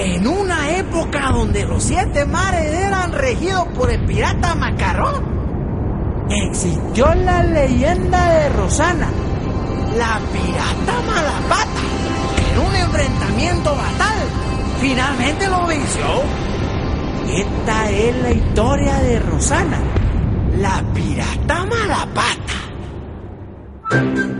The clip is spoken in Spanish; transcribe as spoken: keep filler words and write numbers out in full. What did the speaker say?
En una época donde los siete mares eran regidos por el pirata Macarrón, existió la leyenda de Rosana, la pirata Malapata, que en un enfrentamiento fatal finalmente lo venció. Esta es la historia de Rosana, la pirata Malapata.